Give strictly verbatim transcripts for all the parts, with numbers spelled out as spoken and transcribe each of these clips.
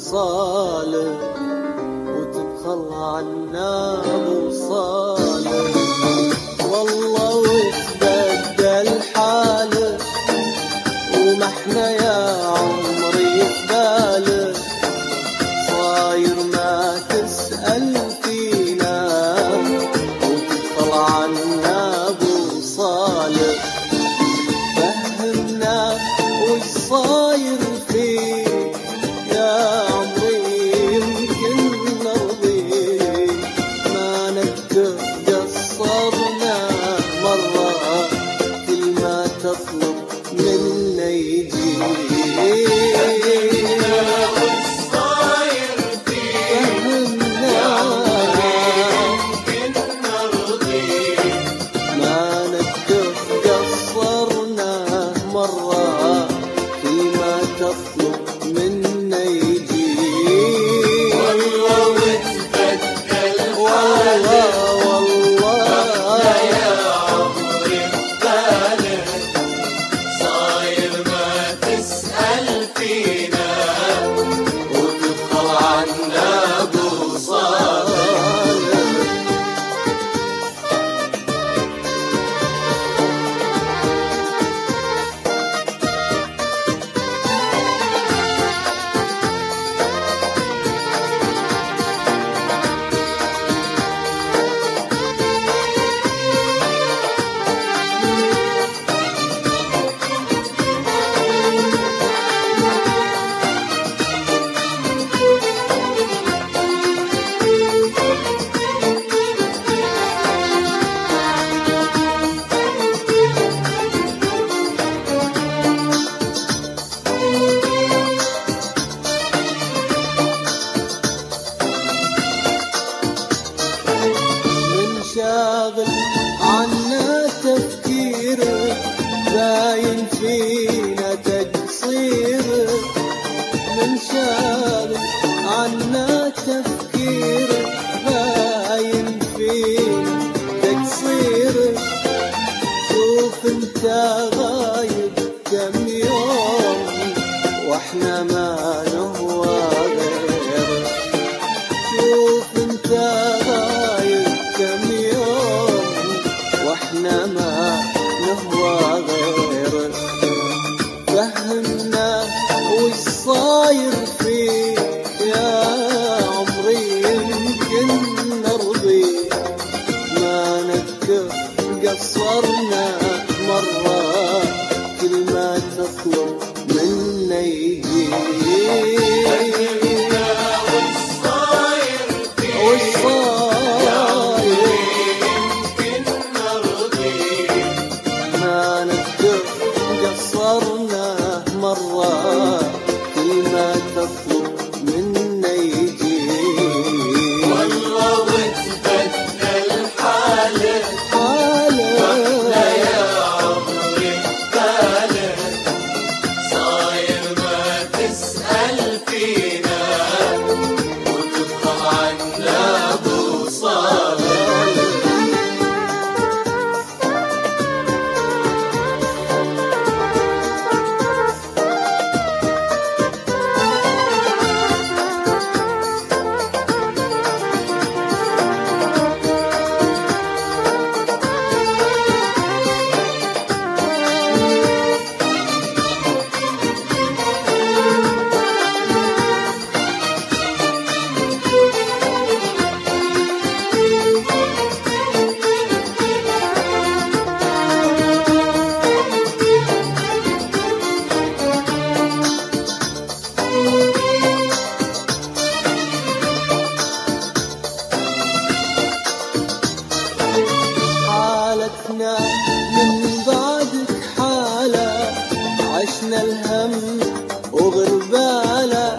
صالح وتبخل عنا ابو صالح. والله وتبدل حاله وما احنا يا عمري قباله، صاير ما تسأل فينا وتبخل عنا ابو صالح. فهمنا وش صاير فيك يا عمري يمكن نرضيك، ما نقدر قصرنا مرة كل ما تطلب منا يجيك. شاغل عنا تفكيرك باين فينا تقصيرك، من شاغل عنا تفكيرك باين فينا تقصيرك. شوف انت غايب كم يوم واحنا ما نهوى غيرك، شوف انت غايب كم يوم واحنا ما نهوى غيرك. فهمنا وش صاير فيك يا عمري يمكن نرضيك، ما نذكر قصرنا مرة كل ما تطلب منا يجيك. حالتنا من بعدك حالة عشنا الهم وغربالة،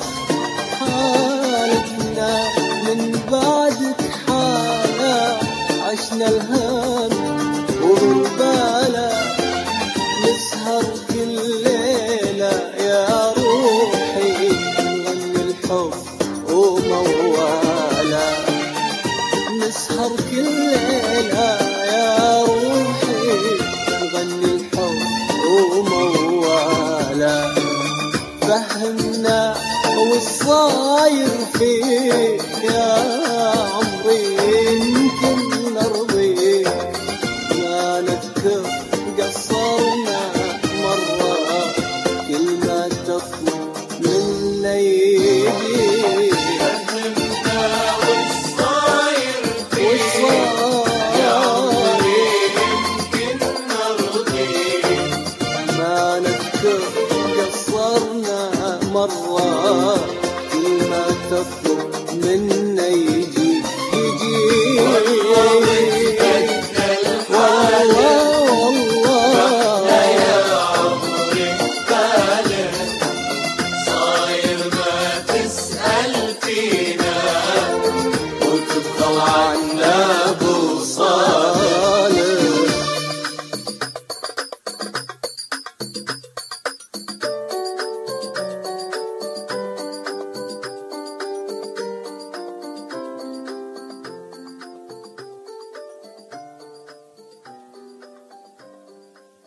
حالتنا من بعدك حالة عشنا الهم وغربالة. نسهر كل ليلة يا روحي نغني الحب وموالة، نسهر كل ليلة يا روحي نغني الحب وموالة. فهمنا والصاير فيك يا عمري يمكن نرضيك، ما نذكر قصرنا مرة كل ما تطلب منا يجيك. فهمنا والصاير فيك يا عمري يمكن نرضيك، ما نذكر قصرنا مرة كل ما تطلب منا يجيك يجيك. والله والله يا عمري بالك صاير ما تسأل فينا وتبخل عنا.